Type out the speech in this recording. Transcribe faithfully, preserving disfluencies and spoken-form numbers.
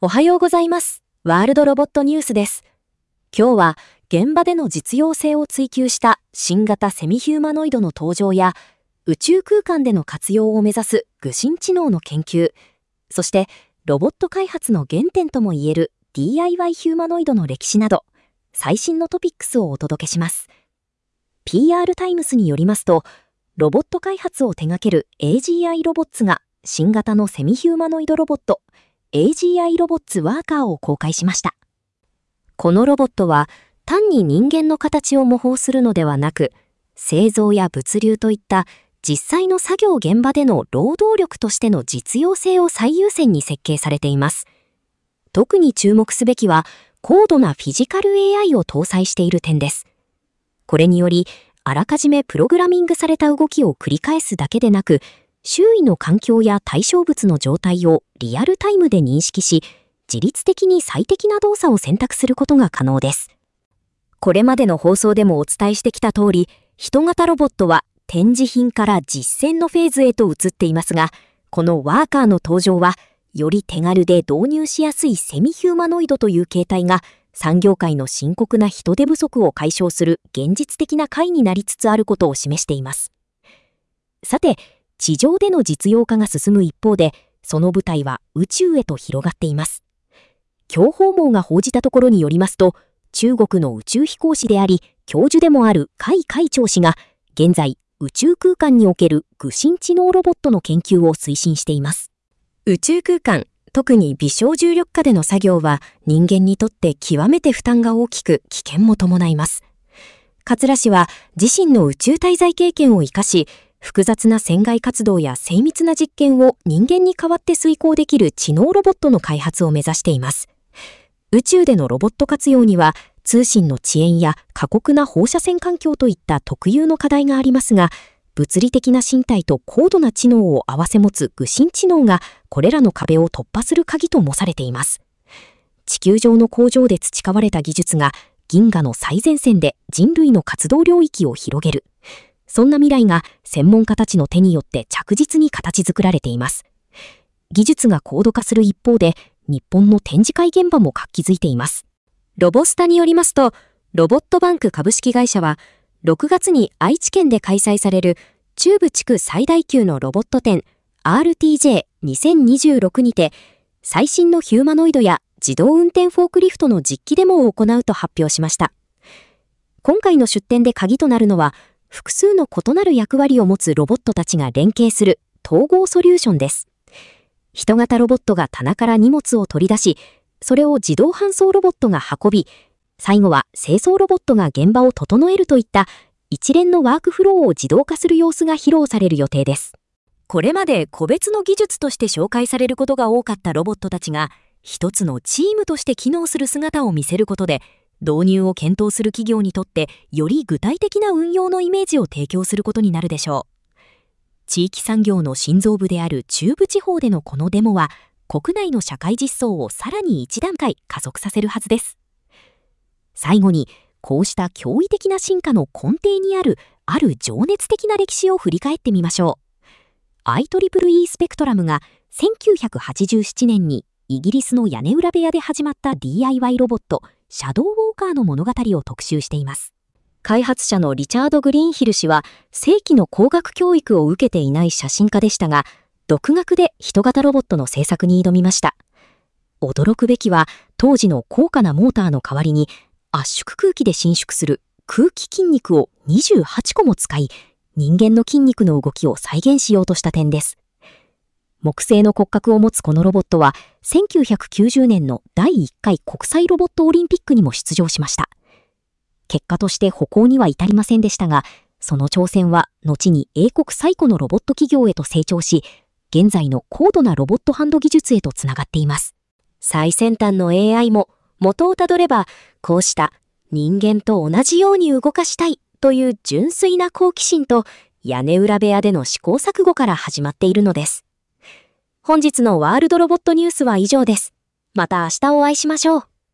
おはようございます。ワールドロボットニュースです。今日は現場での実用性を追求した新型セミヒューマノイドの登場や宇宙空間での活用を目指す具心知能の研究、そしてロボット開発の原点ともいえる ディーアイワイ ヒューマノイドの歴史など最新のトピックスをお届けします。ピーアール タイムスによりますと、ロボット開発を手掛ける エージーアイ ロボッツが新型のセミヒューマノイドロボットエージーアイ ロボッツワーカーを公開しました。このロボットは単に人間の形を模倣するのではなく、製造や物流といった実際の作業現場での労働力としての実用性を最優先に設計されています。特に注目すべきは高度なフィジカル エーアイ を搭載している点です。これにより、あらかじめプログラミングされた動きを繰り返すだけでなく、周囲の環境や対象物の状態をリアルタイムで認識し、自律的に最適な動作を選択することが可能です。これまでの放送でもお伝えしてきた通り、人型ロボットは展示品から実践のフェーズへと移っていますが、このワーカーの登場は、より手軽で導入しやすいセミヒューマノイドという形態が、産業界の深刻な人手不足を解消する現実的な解になりつつあることを示しています。さて、地上での実用化が進む一方で、その舞台は宇宙へと広がっています。教報網が報じたところによりますと、中国の宇宙飛行士であり、教授でもある甲斐海長氏が、現在、宇宙空間における具心知能ロボットの研究を推進しています。宇宙空間、特に微小重力下での作業は、人間にとって極めて負担が大きく、危険も伴います。桂氏は、自身の宇宙滞在経験を生かし、複雑な船外活動や精密な実験を人間に代わって遂行できる知能ロボットの開発を目指しています。宇宙でのロボット活用には、通信の遅延や過酷な放射線環境といった特有の課題がありますが、物理的な身体と高度な知能を併せ持つ具心知能が、これらの壁を突破する鍵ともされています。地球上の工場で培われた技術が、銀河の最前線で人類の活動領域を広げる。そんな未来が専門家たちの手によって着実に形作られています。技術が高度化する一方で、日本の展示会現場も活気づいています。ロボスタによりますと、ロボットバンク株式会社は、ろくがつに愛知県で開催される中部地区最大級のロボット展 アールティージェーにせんにじゅうろく にて、最新のヒューマノイドや自動運転フォークリフトの実機デモを行うと発表しました。今回の出展で鍵となるのは、複数の異なる役割を持つロボットたちが連携する統合ソリューションです。人型ロボットが棚から荷物を取り出し、それを自動搬送ロボットが運び、最後は清掃ロボットが現場を整えるといった一連のワークフローを自動化する様子が披露される予定です。これまで個別の技術として紹介されることが多かったロボットたちが、一つのチームとして機能する姿を見せることで、導入を検討する企業にとってより具体的な運用のイメージを提供することになるでしょう。地域産業の心臓部である中部地方でのこのデモは、国内の社会実装をさらに一段階加速させるはずです。最後に、こうした驚異的な進化の根底にあるある情熱的な歴史を振り返ってみましょう。アイトリプルイー スペクトラムがせんきゅうひゃくはちじゅうななねんにイギリスの屋根裏部屋で始まった ディーアイワイ ロボット、シャドウウォーカーの物語を特集しています。開発者のリチャード・グリーンヒル氏は、正規の工学教育を受けていない写真家でしたが、独学で人型ロボットの製作に挑みました。驚くべきは、当時の高価なモーターの代わりに、圧縮空気で伸縮する空気筋肉をにじゅうはちこも使い、人間の筋肉の動きを再現しようとした点です。木製の骨格を持つこのロボットは、せんきゅうひゃくきゅうじゅうねんのだいいっかい国際ロボットオリンピックにも出場しました。結果として歩行には至りませんでしたが、その挑戦は後に英国最古のロボット企業へと成長し、現在の高度なロボットハンド技術へとつながっています。最先端の エーアイ も元をたどれば、こうした人間と同じように動かしたいという純粋な好奇心と屋根裏部屋での試行錯誤から始まっているのです。本日のワールドロボットニュースは以上です。また明日お会いしましょう。